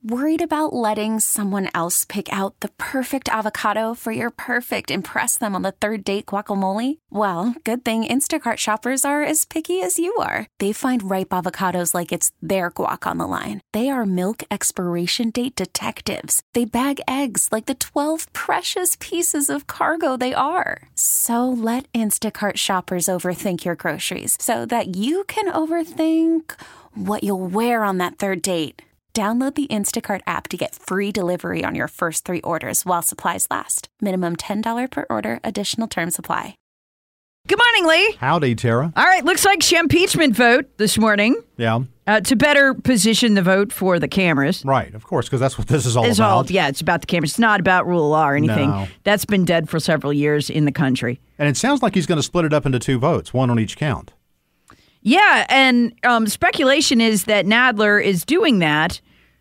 Worried about letting someone else pick out the perfect avocado for your perfect impress them on the third date guacamole? Well, good thing Instacart shoppers are as picky as you are. They find ripe avocados like it's their guac on the line. They are milk expiration date detectives. They bag eggs like the 12 precious pieces of cargo they are. So let Instacart shoppers overthink your groceries so that you can overthink what you'll wear on that third date. Download the Instacart app to get free delivery on your first 3 orders while supplies last. Minimum $10 per order. Additional terms apply. Good morning, Lee. Howdy, Tara. All right, looks like impeachment vote this morning. Yeah. To better position the vote for the cameras. Right, of course, because that's what this is all about. Yeah, it's about the cameras. It's not about rule of law or anything. No. That's been dead for several years in the country. And it sounds like he's going to split it up into 2 votes, 1 on each count. Yeah, and speculation is that Nadler is doing that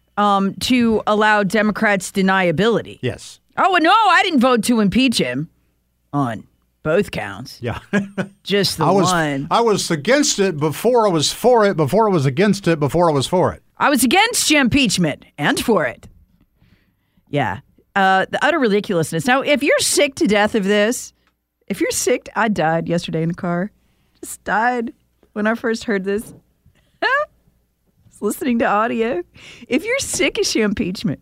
to allow Democrats deniability. Yes. Oh, no, I didn't vote to impeach him on both counts. Yeah. Just the one. I was against it before I was for it, before I was against it, before I was for it. I was against impeachment and for it. Yeah. The utter ridiculousness. Now, if you're sick to death of this, I died yesterday in the car. Just died when I first heard this. Listening to audio. If you're sick of impeachment,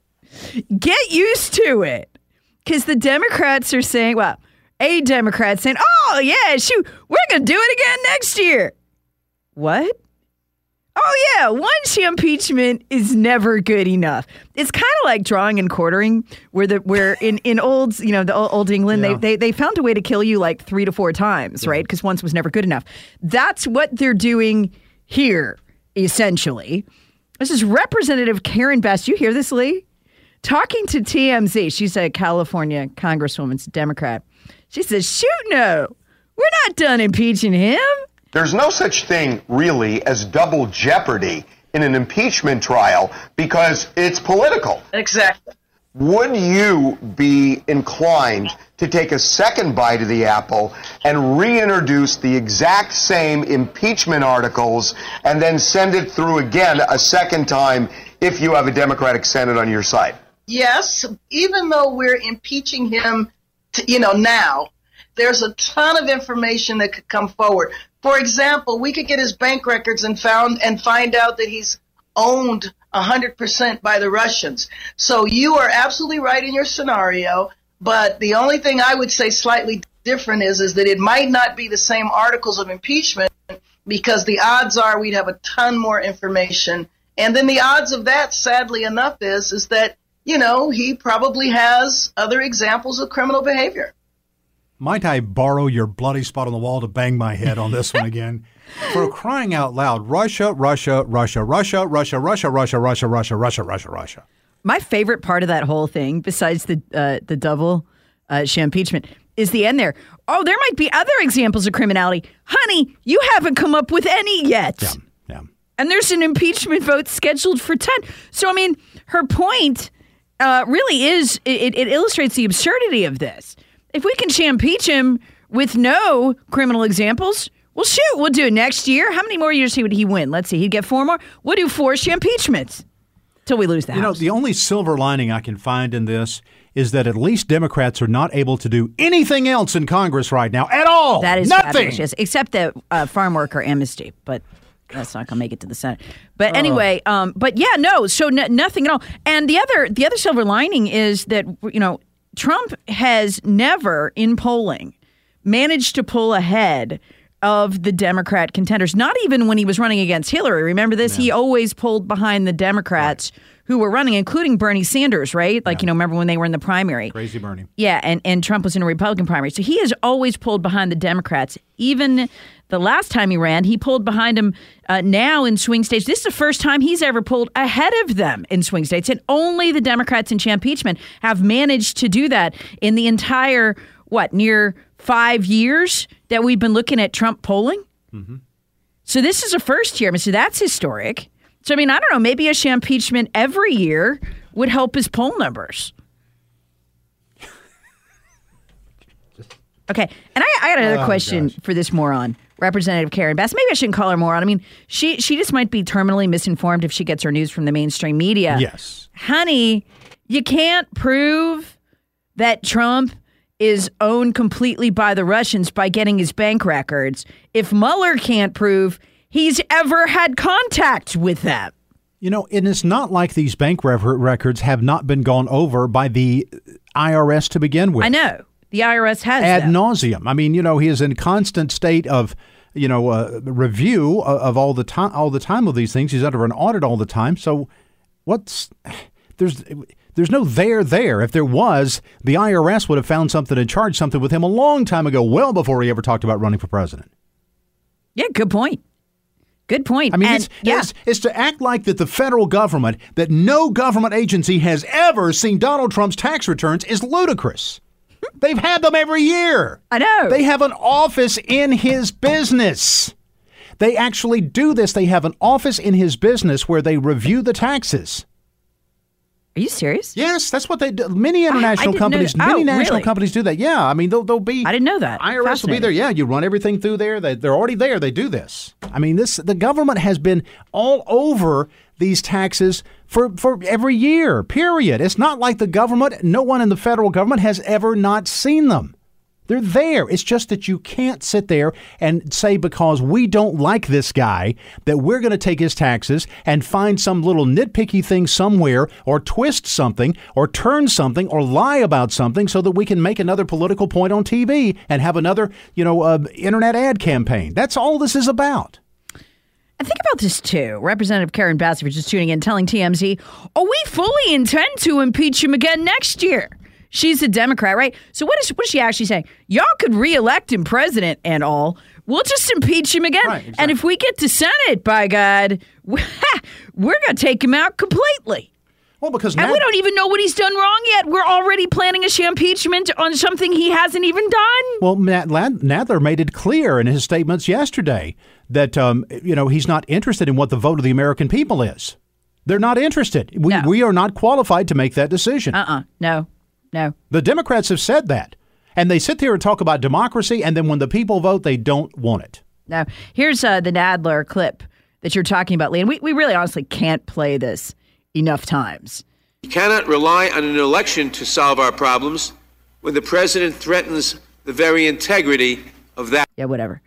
get used to it. Because the Democrats are saying, a Democrat saying, oh, yeah, shoot, we're going to do it again next year. What? Oh, yeah, once impeachment is never good enough. It's kind of like drawing and quartering, where in old, the old England, yeah. they found a way to kill you like 3 to 4 times, right? Because once was never good enough. That's what they're doing here, essentially. This is Representative Karen Bass. You hear this, Lee? Talking to TMZ. She's a California congresswoman, Democrat. She says, shoot, no, we're not done impeaching him. There's no such thing, really, as double jeopardy in an impeachment trial because it's political. Exactly. Would you be inclined to take a second bite of the apple and reintroduce the exact same impeachment articles and then send it through again a second time if you have a Democratic Senate on your side? Yes, even though we're impeaching him, now, there's a ton of information that could come forward. For example, we could get his bank records and find out that he's owned 100% by the Russians. So you are absolutely right in your scenario, but the only thing I would say slightly different is that it might not be the same articles of impeachment because the odds are we'd have a ton more information. And then the odds of that, sadly enough, is that, he probably has other examples of criminal behavior. Might I borrow your bloody spot on the wall to bang my head on this one again? For crying out loud, Russia. My favorite part of that whole thing, besides the double impeachment, is the end there. Oh, there might be other examples of criminality. Honey, you haven't come up with any yet. Yeah. And there's an impeachment vote scheduled for 10. So, her point really is, it illustrates the absurdity of this. If we can impeach him with no criminal examples, well, shoot, we'll do it next year. How many more years would he win? Let's see, he'd get 4 more. We'll do 4 impeachments till we lose the House. The only silver lining I can find in this is that at least Democrats are not able to do anything else in Congress right now at all. That is nothing. Fabulous, yes, except the farm worker amnesty, but that's not going to make it to the Senate. But anyway, so nothing at all. And the other silver lining is that, Trump has never in polling managed to pull ahead of the Democrat contenders, not even when he was running against Hillary. Remember this? Yeah. He always pulled behind the Democrats who were running, including Bernie Sanders, right? Remember when they were in the primary? Crazy Bernie. Yeah, and Trump was in a Republican primary. So he has always pulled behind the Democrats. Even the last time he ran, he pulled behind them now in swing states. This is the first time he's ever pulled ahead of them in swing states. And only the Democrats in impeachment have managed to do that in the entire, near 5 years that we've been looking at Trump polling. Mm-hmm. So this is a first year. So that's historic. So, I don't know, maybe a impeachment every year would help his poll numbers. Okay. And I got another question for this moron. Representative Karen Bass. Maybe I shouldn't call her moron. I mean, she just might be terminally misinformed if she gets her news from the mainstream media. Yes. Honey, you can't prove that Trump is owned completely by the Russians by getting his bank records if Mueller can't prove he's ever had contact with them. You know, and it's not like these bank records have not been gone over by the IRS to begin with. I know. The IRS has ad them. nauseum. I mean, he is in constant state of, review of all the time of these things. He's under an audit all the time. So there's no there. If there was, the IRS would have found something and charged something with him a long time ago, well before he ever talked about running for president. Yeah, good point. Good point. I mean, it's to act like that the federal government, that no government agency has ever seen Donald Trump's tax returns is ludicrous. They've had them every year. I know. They have an office in his business. They actually do this. They have an office in his business where they review the taxes. Are you serious? Yes, that's what they do. Many international companies, companies do that. Yeah, I mean, they'll be. I didn't know that. IRS will be there. Yeah, you run everything through there. They're already there. They do this. I mean, the government has been all over these taxes for every year, period. It's not like the government, no one in the federal government has ever not seen them. They're there. It's just that you can't sit there and say because we don't like this guy that we're going to take his taxes and find some little nitpicky thing somewhere or twist something or turn something or lie about something so that we can make another political point on TV and have another, internet ad campaign. That's all this is about. And think about this, too. Representative Karen Bass, if you're just tuning in, telling TMZ, we fully intend to impeach him again next year. She's a Democrat, right? So what is she actually saying? Y'all could reelect him president and all. We'll just impeach him again. Right, exactly. And if we get to Senate, by God, we're going to take him out completely. Well, because and we don't even know what he's done wrong yet. We're already planning a impeachment on something he hasn't even done. Well, Matt Nadler made it clear in his statements yesterday that, he's not interested in what the vote of the American people is. They're not interested. We are not qualified to make that decision. No. The Democrats have said that. And they sit there and talk about democracy, and then when the people vote, they don't want it. Now, here's the Nadler clip that you're talking about, Lee. And we really honestly can't play this enough times. We cannot rely on an election to solve our problems when the president threatens the very integrity of that. Yeah, whatever.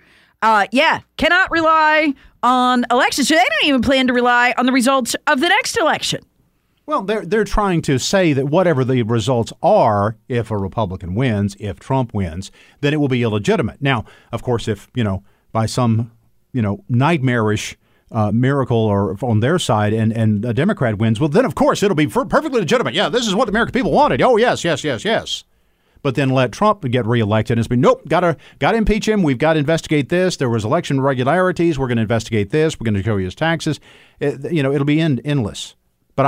Cannot rely on elections. So they don't even plan to rely on the results of the next election. Well, they're trying to say that whatever the results are, if a Republican wins, if Trump wins, then it will be illegitimate. Now, of course, if, by some, nightmarish miracle or on their side and a Democrat wins, well, then, of course, it'll be perfectly legitimate. Yeah, this is what the American people wanted. Oh, yes. But then let Trump get reelected and it's been, nope, got to impeach him. We've got to investigate this. There was election irregularities. We're going to investigate this. We're going to show you his taxes. It'll be endless. But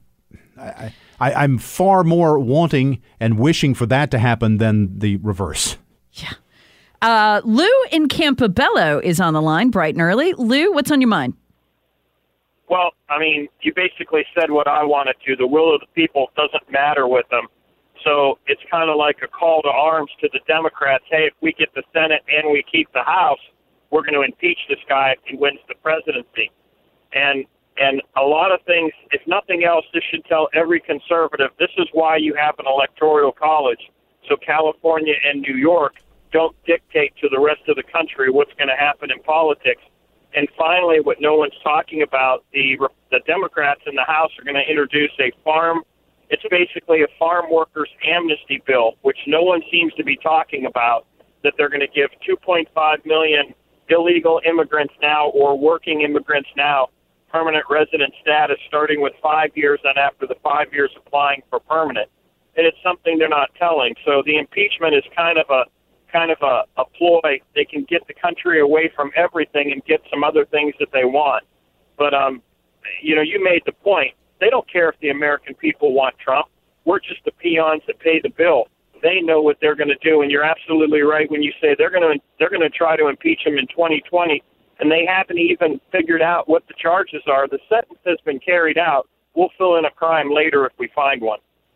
I'm far more wanting and wishing for that to happen than the reverse. Yeah. Lou in Campobello is on the line bright and early. Lou, what's on your mind? Well, I mean, you basically said what I wanted to. The will of the people doesn't matter with them. So it's kind of like a call to arms to the Democrats. Hey, if we get the Senate and we keep the House, we're going to impeach this guy if he wins the presidency. And a lot of things, if nothing else, this should tell every conservative, this is why you have an electoral college. So California and New York don't dictate to the rest of the country what's going to happen in politics. And finally, what no one's talking about, the Democrats in the House are going to introduce it's basically a farm workers amnesty bill, which no one seems to be talking about, that they're going to give 2.5 million illegal immigrants now or working immigrants now permanent resident status starting with 5 years and after the 5 years applying for permanent. And it's something they're not telling. So the impeachment is kind of a ploy. They can get the country away from everything and get some other things that they want. But, you made the point. They don't care if the American people want Trump. We're just the peons that pay the bill. They know what they're going to do, and you're absolutely right when you say they're going to try to impeach him in 2020, and they haven't even figured out what the charges are. The sentence has been carried out. We'll fill in a crime later if we find one.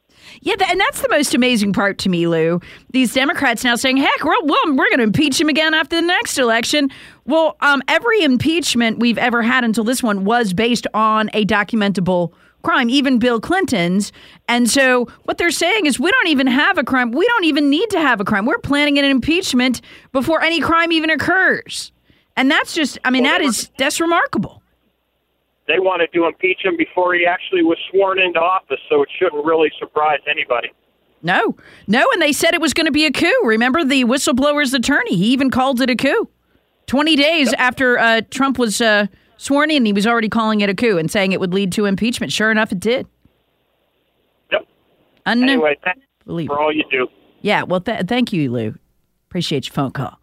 Yeah, and that's the most amazing part to me, Lou. These Democrats now saying, heck, we're going to impeach him again after the next election. Well, every impeachment we've ever had until this one was based on a documentable crime, even Bill Clinton's. And so what they're saying is we don't even have a crime. We don't even need to have a crime. We're planning an impeachment before any crime even occurs. And that's just, that's remarkable. They wanted to impeach him before he actually was sworn into office, so it shouldn't really surprise anybody. No, and they said it was going to be a coup. Remember the whistleblower's attorney? He even called it a coup. 20 days after Trump was sworn in, he was already calling it a coup and saying it would lead to impeachment. Sure enough, it did. Yep. Anyway, thanks for all you do. Yeah, well, thank you, Lou. Appreciate your phone call.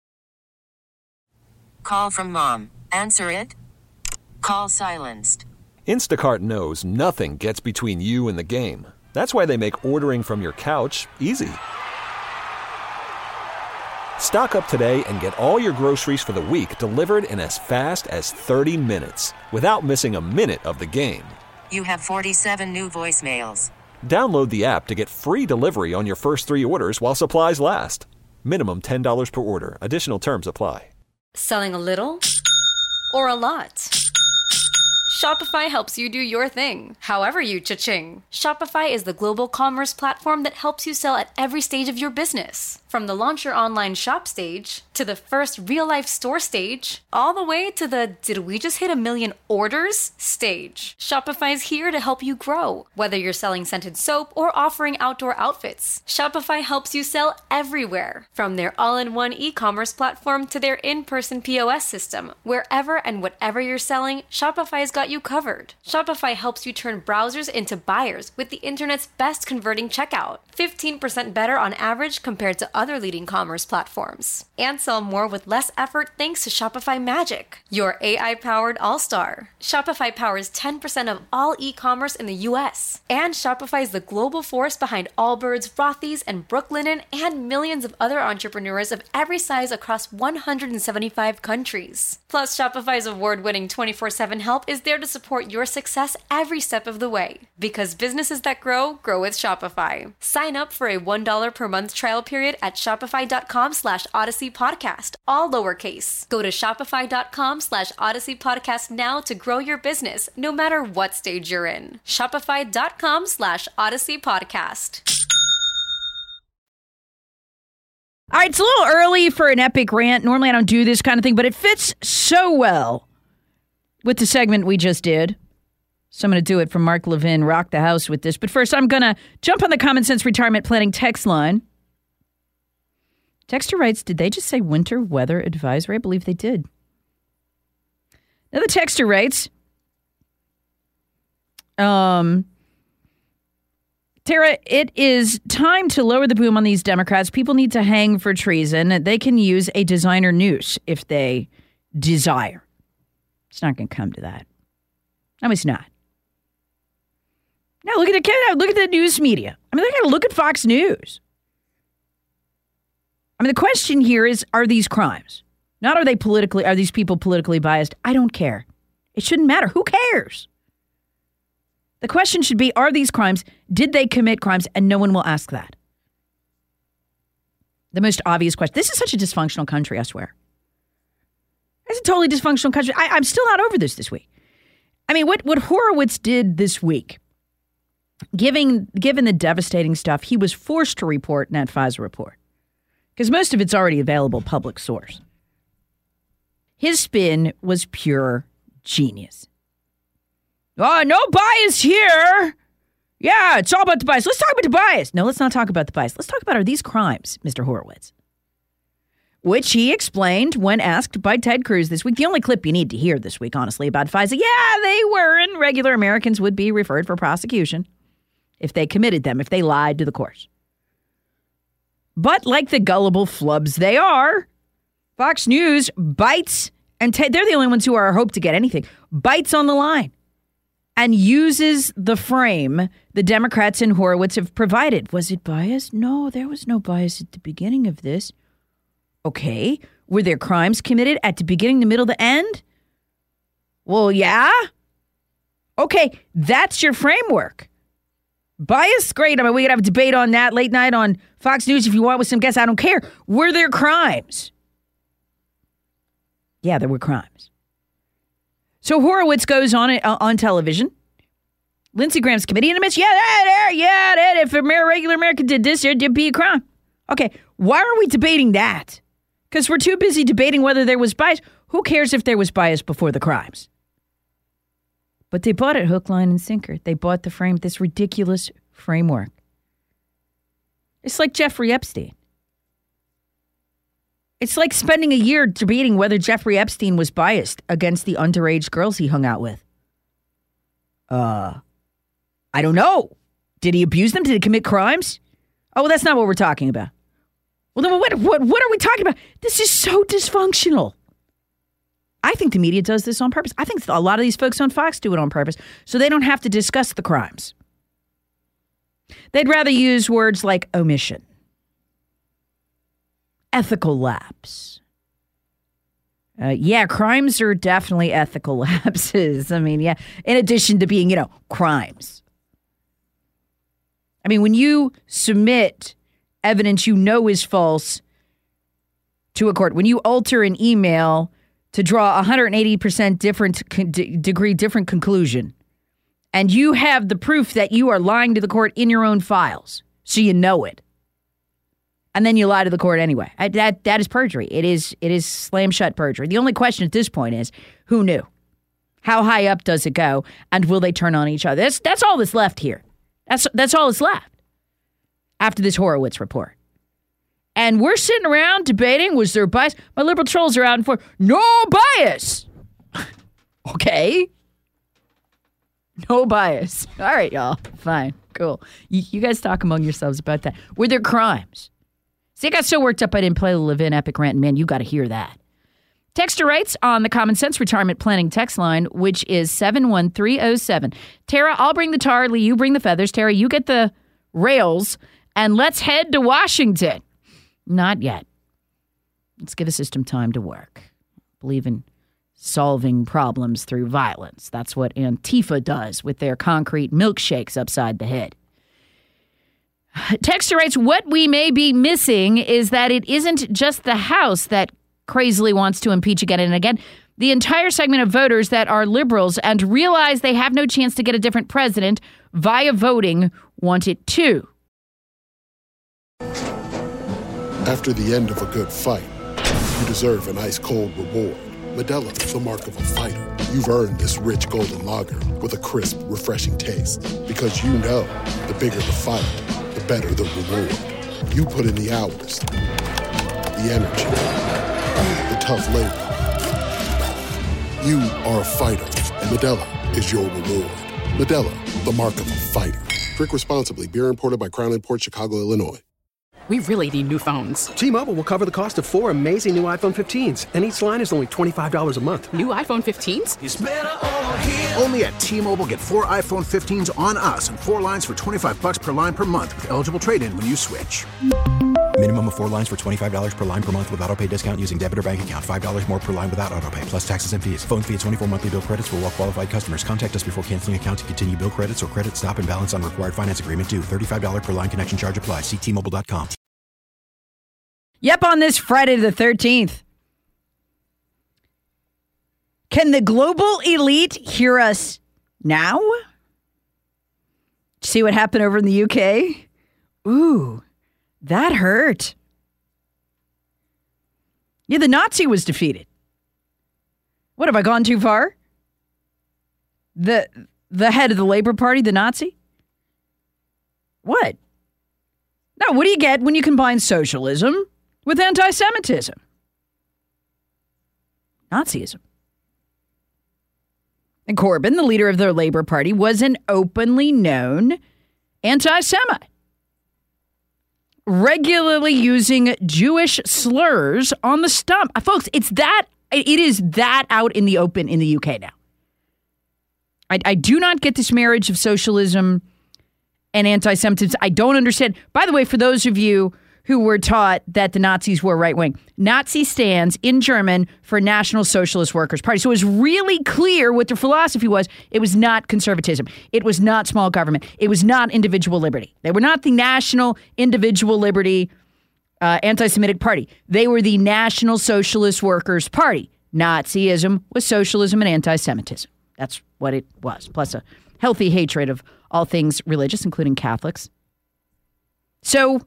Call from mom. Answer it. Call silenced. Instacart knows nothing gets between you and the game. That's why they make ordering from your couch easy. Stock up today and get all your groceries for the week delivered in as fast as 30 minutes without missing a minute of the game. You have 47 new voicemails. Download the app to get free delivery on your first 3 orders while supplies last. Minimum $10 per order. Additional terms apply. Selling a little or a lot? Shopify helps you do your thing, however you cha-ching. Shopify is the global commerce platform that helps you sell at every stage of your business. From the launch your online shop stage, to the first real-life store stage, all the way to the did we just hit 1 million orders stage. Shopify's here to help you grow. Whether you're selling scented soap or offering outdoor outfits, Shopify helps you sell everywhere. From their all-in-one e-commerce platform to their in-person POS system, wherever and whatever you're selling, Shopify's got you covered. Shopify helps you turn browsers into buyers with the internet's best converting checkout. 15% better on average compared to other leading commerce platforms. And sell more with less effort thanks to Shopify Magic, your AI-powered all-star. Shopify powers 10% of all e-commerce in the U.S. And Shopify is the global force behind Allbirds, Rothy's, and Brooklinen, and millions of other entrepreneurs of every size across 175 countries. Plus, Shopify's award-winning 24/7 help is there to support your success every step of the way. Because businesses that grow with Shopify. Sign up for a $1 per month trial period at shopify.com/Odyssey Podcast, all lowercase. Go to shopify.com/Odyssey Podcast now to grow your business, no matter what stage you're in. Shopify.com/Odyssey Podcast. All right, it's a little early for an epic rant. Normally I don't do this kind of thing, but it fits so well with the segment we just did. So I'm going to do it from Mark Levin, rock the house with this. But first, I'm going to jump on the Common Sense Retirement Planning text line. Texter writes, did they just say winter weather advisory? I believe they did. Now the texter writes, Tara, it is time to lower the boom on these Democrats. People need to hang for treason. They can use a designer noose if they desire. It's not going to come to that. No, it's not. Now look at the news media. I mean, they got to look at Fox News. I mean, the question here is, are these crimes? Not are these people politically biased? I don't care. It shouldn't matter. Who cares? The question should be, are these crimes? Did they commit crimes? And no one will ask that. The most obvious question. This is such a dysfunctional country, I swear. It's a totally dysfunctional country. I'm still not over this week. I mean, what Horowitz did this week, given the devastating stuff, he was forced to report in that FISA report. Because most of it's already available public source. His spin was pure genius. Oh, no bias here. Yeah, it's all about the bias. Let's talk about the bias. No, let's not talk about the bias. Let's talk about, are these crimes, Mr. Horowitz? Which he explained when asked by Ted Cruz this week. The only clip you need to hear this week, honestly, about FISA. Yeah, they were, and regular Americans would be referred for prosecution if they committed them, if they lied to the courts. But like the gullible flubs they are, Fox News bites, and they're the only ones who are hope to get anything, bites on the line and uses the frame the Democrats and Horowitz have provided. Was it bias? No, there was no bias at the beginning of this. Okay. Were there crimes committed at the beginning, the middle, the end? Well, yeah. Okay, that's your framework. Bias? Great. I mean, we could have a debate on that late night on Fox News if you want with some guests. I don't care. Were there crimes? Yeah, there were crimes. So Horowitz goes on television. Lindsey Graham's committee and admits, if a regular American did this, there'd be a crime. Okay, why are we debating that? Because we're too busy debating whether there was bias. Who cares if there was bias before the crimes? But they bought it hook, line, and sinker. They bought this ridiculous framework. It's like Jeffrey Epstein. It's like spending a year debating whether Jeffrey Epstein was biased against the underage girls he hung out with. I don't know. Did he abuse them? Did he commit crimes? Oh, well, that's not what we're talking about. Well, then what are we talking about? This is so dysfunctional. I think the media does this on purpose. I think a lot of these folks on Fox do it on purpose so they don't have to discuss the crimes. They'd rather use words like omission, ethical lapse. Crimes are definitely ethical lapses. I mean, yeah, in addition to being, crimes. I mean, when you submit evidence you know is false to a court, when you alter an email to draw 180% different conclusion, and you have the proof that you are lying to the court in your own files, so you know it, and then you lie to the court anyway. That is perjury. It is slam shut perjury. The only question at this point is, who knew? How high up does it go? And will they turn on each other? That's all that's left here. That's all that's left after this Horowitz report. And we're sitting around debating, was there bias? My liberal trolls are out and forth. No bias. Okay. No bias. All right, y'all. Fine. Cool. You guys talk among yourselves about that. Were there crimes? See, I got so worked up I didn't play the Levin epic rant. Man, you got to hear that. Texter writes on the Common Sense Retirement Planning text line, which is 71307. Tara, I'll bring the tar. Lee, you bring the feathers. Tara, you get the rails. And let's head to Washington. Not yet. Let's give the system time to work. Believe in solving problems through violence. That's what Antifa does with their concrete milkshakes upside the head. Texter writes, what we may be missing is that it isn't just the House that crazily wants to impeach again and again. The entire segment of voters that are liberals and realize they have no chance to get a different president via voting want it too. After the end of a good fight, you deserve an ice-cold reward. Modelo is the mark of a fighter. You've earned this rich golden lager with a crisp, refreshing taste. Because you know, the bigger the fight, the better the reward. You put in the hours, the energy, the tough labor. You are a fighter, and Modelo is your reward. Modelo, the mark of a fighter. Drink responsibly. Beer imported by Crown Imports, Chicago, Illinois. We really need new phones. T-Mobile will cover the cost of 4 amazing new iPhone 15s, and each line is only $25 a month. New iPhone 15s? It's better over here. Only at T-Mobile, get 4 iPhone 15s on us and 4 lines for $25 per line per month with eligible trade-in when you switch. Minimum of 4 lines for $25 per line per month with autopay discount using debit or bank account. $5 more per line without autopay, plus taxes and fees. Phone fee at 24 monthly bill credits for well-qualified customers. Contact us before canceling account to continue bill credits or credit stop and balance on required finance agreement due. $35 per line connection charge applies. See T-Mobile.com. Yep, on this Friday the 13th. Can the global elite hear us now? See what happened over in the UK? Ooh, that hurt. Yeah, the Nazi was defeated. What, have I gone too far? The head of the Labour Party, the Nazi? What? Now, what do you get when you combine socialism with anti-Semitism? Nazism. And Corbyn, the leader of the Labour Party, was an openly known anti-Semite, regularly using Jewish slurs on the stump. Folks, it is that out in the open in the UK now. I do not get this marriage of socialism and anti-Semitism. I don't understand. By the way, for those of you who were taught that the Nazis were right-wing. Nazi stands in German for National Socialist Workers' Party. So it was really clear what their philosophy was. It was not conservatism. It was not small government. It was not individual liberty. They were not the National Individual Liberty Anti-Semitic Party. They were the National Socialist Workers' Party. Nazism was socialism and anti-Semitism. That's what it was, plus a healthy hatred of all things religious, including Catholics. So,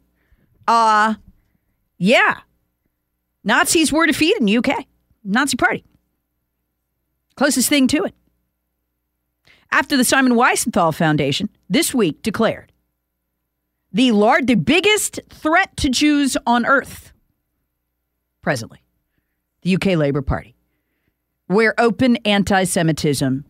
yeah. Nazis were defeated in the UK. Nazi Party. Closest thing to it. After the Simon Wiesenthal Foundation this week declared the biggest threat to Jews on earth presently, the UK Labour Party, where open anti-Semitism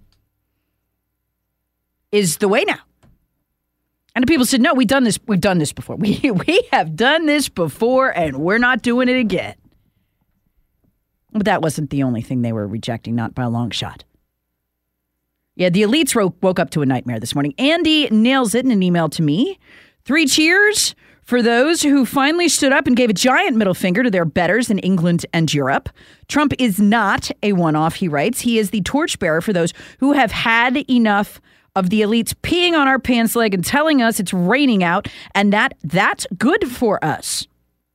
is the way now. And the people said, no, we've done this before. We have done this before, and we're not doing it again. But that wasn't the only thing they were rejecting, not by a long shot. Yeah, the elites woke up to a nightmare this morning. Andy nails it in an email to me. 3 cheers for those who finally stood up and gave a giant middle finger to their betters in England and Europe. Trump is not a one-off, he writes. He is the torchbearer for those who have had enough of the elites peeing on our pants leg and telling us it's raining out, and that's good for us.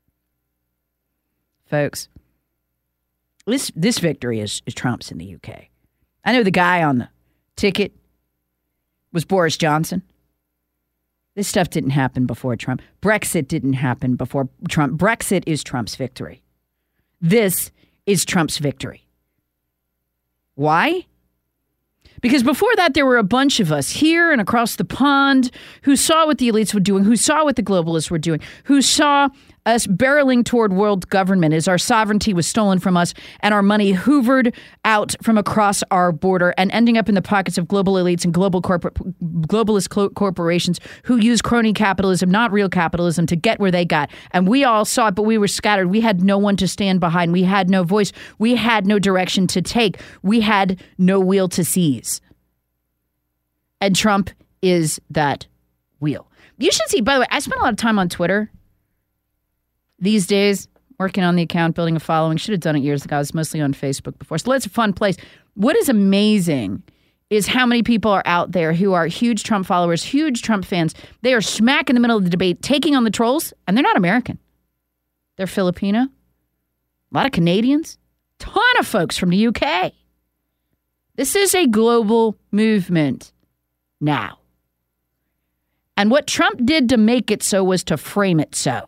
Folks, this victory is Trump's in the UK. I know the guy on the ticket was Boris Johnson. This stuff didn't happen before Trump. Brexit didn't happen before Trump. Brexit is Trump's victory. This is Trump's victory. Why? Because before that, there were a bunch of us here and across the pond who saw what the elites were doing, who saw what the globalists were doing, who saw us barreling toward world government as our sovereignty was stolen from us and our money hoovered out from across our border and ending up in the pockets of global elites and globalist corporations who use crony capitalism, not real capitalism, to get where they got. And we all saw it, but we were scattered. We had no one to stand behind. We had no voice. We had no direction to take. We had no wheel to seize. And Trump is that wheel. You should see, by the way, I spent a lot of time on Twitter these days, working on the account, building a following. Should have done it years ago. I was mostly on Facebook before. So it's a fun place. What is amazing is how many people are out there who are huge Trump followers, huge Trump fans. They are smack in the middle of the debate, taking on the trolls, and they're not American. They're Filipino. A lot of Canadians. Ton of folks from the UK. This is a global movement now. And what Trump did to make it so was to frame it so.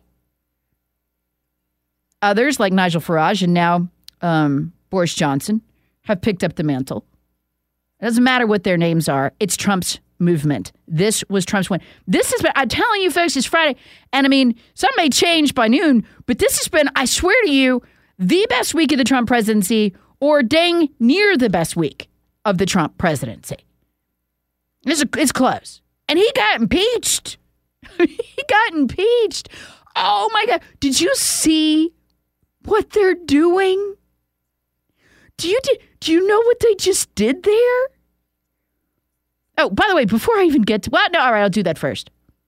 Others, like Nigel Farage and now Boris Johnson, have picked up the mantle. It doesn't matter what their names are. It's Trump's movement. This was Trump's win. This has been, I'm telling you folks, it's Friday. And I mean, some may change by noon, but this has been, I swear to you, the best week of the Trump presidency, or dang near the best week of the Trump presidency. It's close. And he got impeached. He got impeached. Oh my God. Did you see what they're doing? Do you know what they just did there? Oh, by the way, before I even get to, well, no, all right, I'll do that first.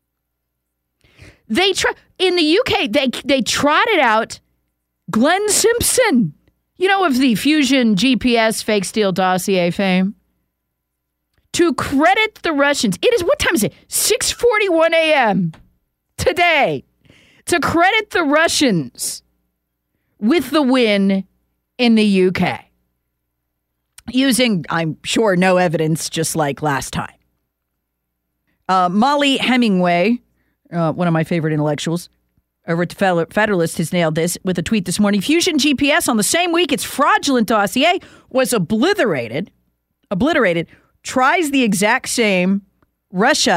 In the UK, they trotted out Glenn Simpson, you know, of the Fusion GPS fake steal dossier fame, to credit the Russians. It is, what time is it? 6:41 a.m. today. To credit the Russians with the win in the UK. Using, I'm sure, no evidence, just like last time. Molly Hemingway, one of my favorite intellectuals, over at the Federalist, has nailed this with a tweet this morning. Fusion GPS on the same week its fraudulent dossier was obliterated, tries the exact same Russia, !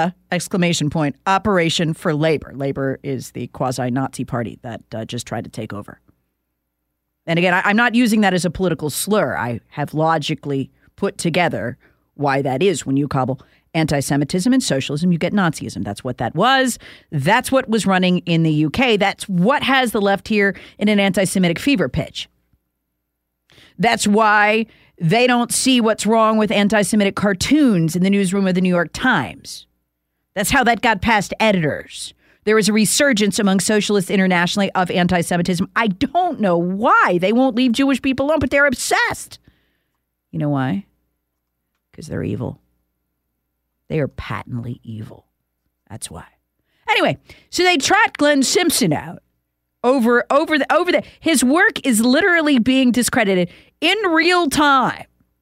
Operation for Labor. Labor is the quasi-Nazi party that just tried to take over. And again, I'm not using that as a political slur. I have logically put together why that is. When you cobble anti-Semitism and socialism, you get Nazism. That's what that was. That's what was running in the UK. That's what has the left here in an anti-Semitic fever pitch. That's why they don't see what's wrong with anti-Semitic cartoons in the newsroom of the New York Times. That's how that got past editors. there is a resurgence among socialists internationally of anti-Semitism. I don't know why they won't leave Jewish people alone, but they're obsessed. You know why? Because they're evil. They are patently evil. That's why. Anyway, so they trot Glenn Simpson out over the. His work is literally being discredited in real time.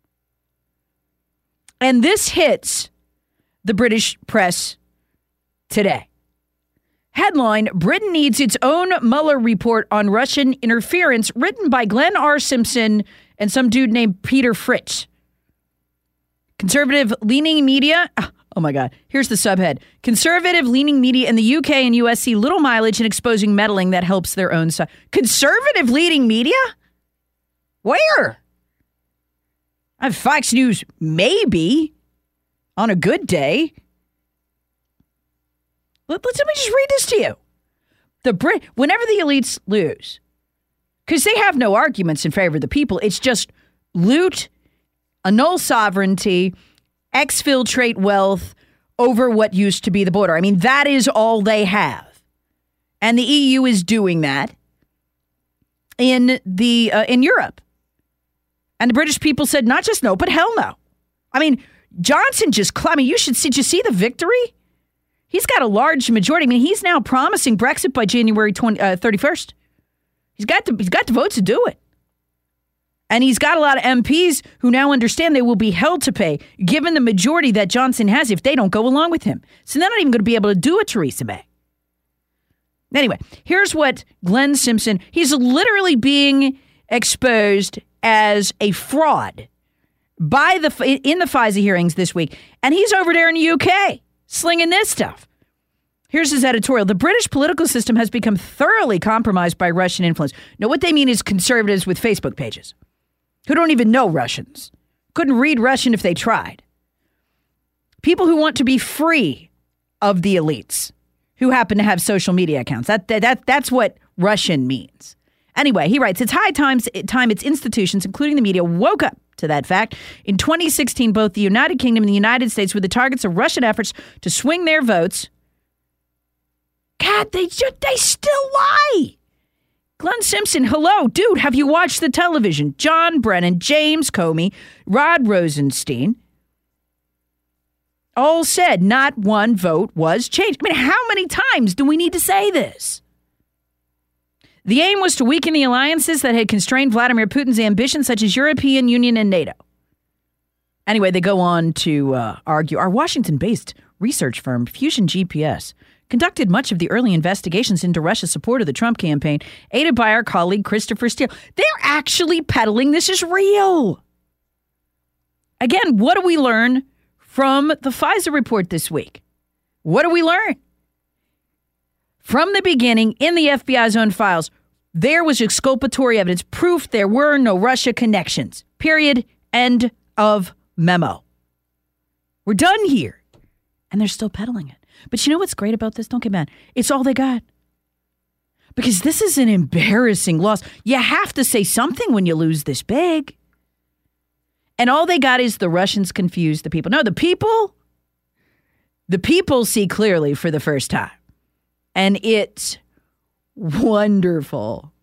And this hits the British press today. Headline, Britain needs its own Mueller report on Russian interference, written by Glenn R. Simpson and some dude named Peter Fritz. Conservative-leaning media, oh my God, here's the subhead. Conservative-leaning media in the UK and US see little mileage in exposing meddling that helps their own side. Conservative-leaning media? Where? Fox News, maybe, on a good day. Let me just read this to you. Whenever the elites lose, because they have no arguments in favor of the people, it's just loot, annul sovereignty, exfiltrate wealth over what used to be the border. I mean, that is all they have. And the EU is doing that in Europe. And the British people said not just no, but hell no. I mean, Johnson you should see the victory. He's got a large majority. I mean, he's now promising Brexit by January 31st. He's got the votes to do it. And he's got a lot of MPs who now understand they will be held to pay, given the majority that Johnson has if they don't go along with him. So they're not even going to be able to do it, Theresa May. Anyway, here's what Glenn Simpson, he's literally being exposed as a fraud in the FISA hearings this week. And he's over there in the UK slinging this stuff. Here's his editorial. The British political system has become thoroughly compromised by Russian influence. Now, what they mean is conservatives with Facebook pages who don't even know Russians, couldn't read Russian if they tried. People who want to be free of the elites who happen to have social media accounts. That's what Russian means. Anyway, he writes, it's high time its institutions, including the media, woke up to that fact. In 2016, both the United Kingdom and the United States were the targets of Russian efforts to swing their votes. God, they still lie. Glenn Simpson, hello, dude, have you watched the television? John Brennan, James Comey, Rod Rosenstein all said not one vote was changed. I mean, how many times do we need to say this? The aim was to weaken the alliances that had constrained Vladimir Putin's ambitions, such as European Union and NATO. Anyway, they go on to argue. Our Washington-based research firm, Fusion GPS, conducted much of the early investigations into Russia's support of the Trump campaign, aided by our colleague Christopher Steele. They're actually peddling this is real. Again, what do we learn from the FISA report this week? What do we learn? From the beginning, in the FBI's own files, there was exculpatory evidence, proof there were no Russia connections. Period. End of memo. We're done here. And they're still peddling it. But you know what's great about this? Don't get mad. It's all they got. Because this is an embarrassing loss. You have to say something when you lose this big. And all they got is the Russians confused the people. No, the people see clearly for the first time. And it's wonderful.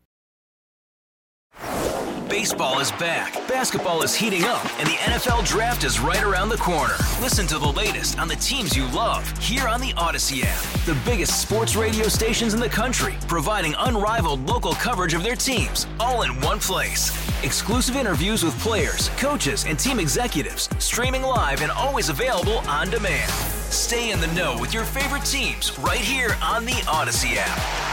Baseball is back, basketball is heating up, and the NFL Draft is right around the corner. Listen to the latest on the teams you love here on the Odyssey app. The biggest sports radio stations in the country, providing unrivaled local coverage of their teams, all in one place. Exclusive interviews with players, coaches, and team executives, streaming live and always available on demand. Stay in the know with your favorite teams right here on the Odyssey app.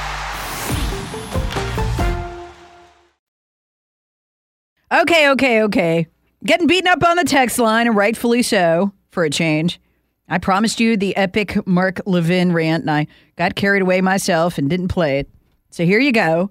Okay. Getting beaten up on the text line, and rightfully so, for a change. I promised you the epic Mark Levin rant, and I got carried away myself and didn't play it. So here you go.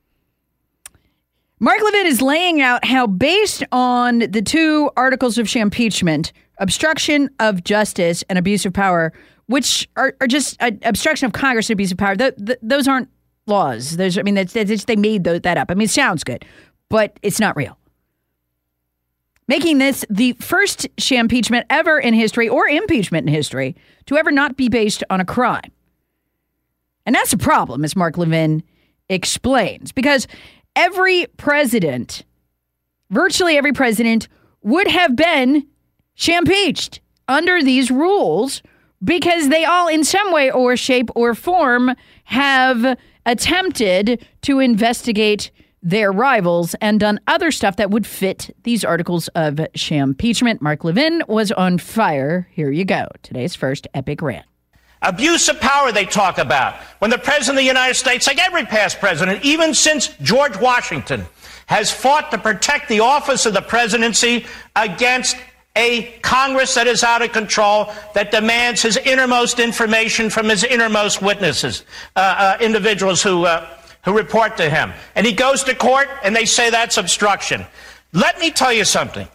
Mark Levin is laying out how, based on the two articles of impeachment, obstruction of justice and abuse of power, which are just obstruction of Congress and abuse of power, those aren't laws. They made that up. I mean, it sounds good, but it's not real. Making this the first impeachment ever in history, or impeachment in history, to ever not be based on a crime. And that's a problem, as Mark Levin explains, because every president, virtually every president, would have been impeached under these rules because they all, in some way or shape or form, have attempted to investigate their rivals and done other stuff that would fit these articles of impeachment. Mark Levin was on fire. Here you go. Today's first epic rant. Abuse of power they talk about. When the President of the United States, like every past president, even since George Washington, has fought to protect the office of the presidency against a Congress that is out of control, that demands his innermost information from his innermost witnesses, individuals who report to him. And he goes to court and they say that's obstruction. Let me tell you something.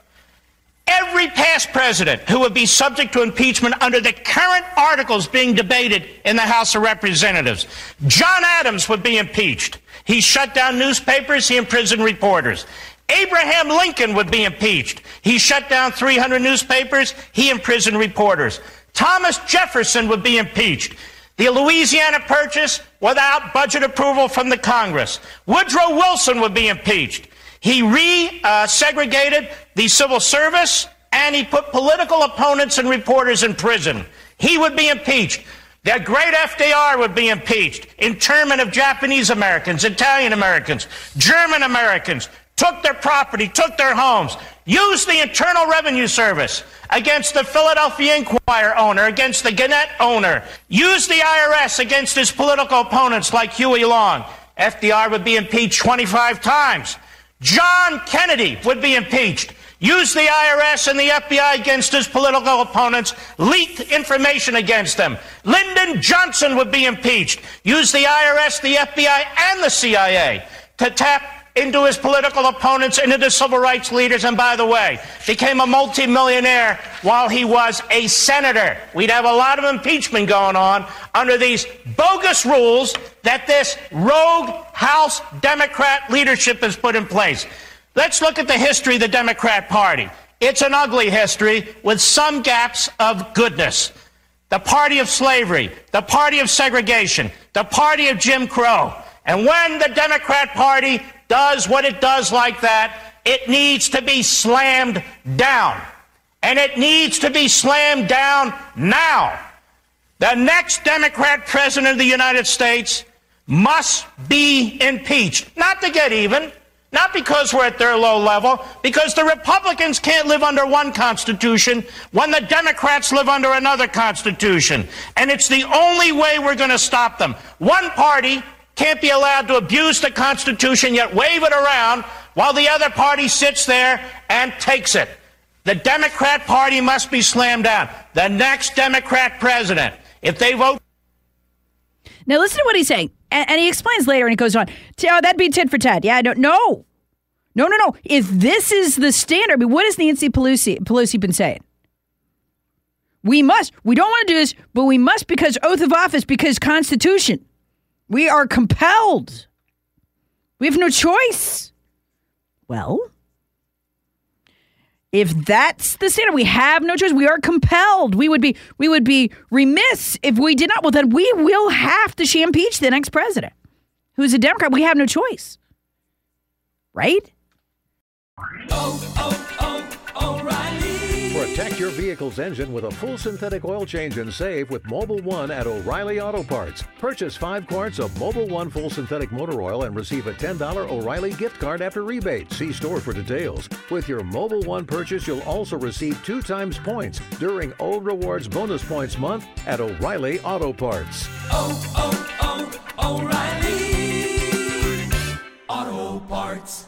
Every past president who would be subject to impeachment under the current articles being debated in the House of Representatives. John Adams would be impeached. He shut down newspapers, he imprisoned reporters. Abraham Lincoln would be impeached. He shut down 300 newspapers, he imprisoned reporters. Thomas Jefferson would be impeached. The Louisiana Purchase without budget approval from the Congress. Woodrow Wilson would be impeached. He segregated the civil service, and he put political opponents and reporters in prison. He would be impeached. The great FDR would be impeached. Internment of Japanese Americans, Italian Americans, German Americans, took their property, took their homes, used the Internal Revenue Service against the Philadelphia Inquirer owner, against the Gannett owner, used the IRS against his political opponents like Huey Long. FDR would be impeached 25 times. John Kennedy would be impeached. Used the IRS and the FBI against his political opponents, leaked information against them. Lyndon Johnson would be impeached. Used the IRS, the FBI, and the CIA to tap into his political opponents and into civil rights leaders, and by the way, became a multimillionaire while he was a senator. We'd have a lot of impeachment going on under these bogus rules that this rogue House Democrat leadership has put in place. Let's look at the history of the Democrat Party. It's an ugly history with some gaps of goodness. The party of slavery, the party of segregation, the party of Jim Crow. And when the Democrat Party does what it does like that, it needs to be slammed down. And it needs to be slammed down now. The next Democrat president of the United States must be impeached. Not to get even, not because we're at their low level, because the Republicans can't live under one constitution when the Democrats live under another constitution. And it's the only way we're going to stop them. One party can't be allowed to abuse the Constitution yet wave it around while the other party sits there and takes it. The Democrat Party must be slammed down. The next Democrat president, if they vote... Now listen to what he's saying. And he explains later, and he goes on, oh, that'd be tit for tat. Yeah, no. If this is the standard, I mean, what has Nancy Pelosi been saying? We don't want to do this, but we must because oath of office, because Constitution. We are compelled. We have no choice. Well, if that's the standard, we have no choice. We are compelled. We would be remiss if we did not. Well, then we will have to impeach the next president, who's a Democrat. We have no choice, right? O'Reilly. Protect your vehicle's engine with a full synthetic oil change and save with Mobil 1 at O'Reilly Auto Parts. Purchase 5 quarts of Mobil 1 full synthetic motor oil and receive a $10 O'Reilly gift card after rebate. See store for details. With your Mobil 1 purchase, you'll also receive 2 times points during O Rewards Bonus Points Month at O'Reilly Auto Parts. O'Reilly Auto Parts.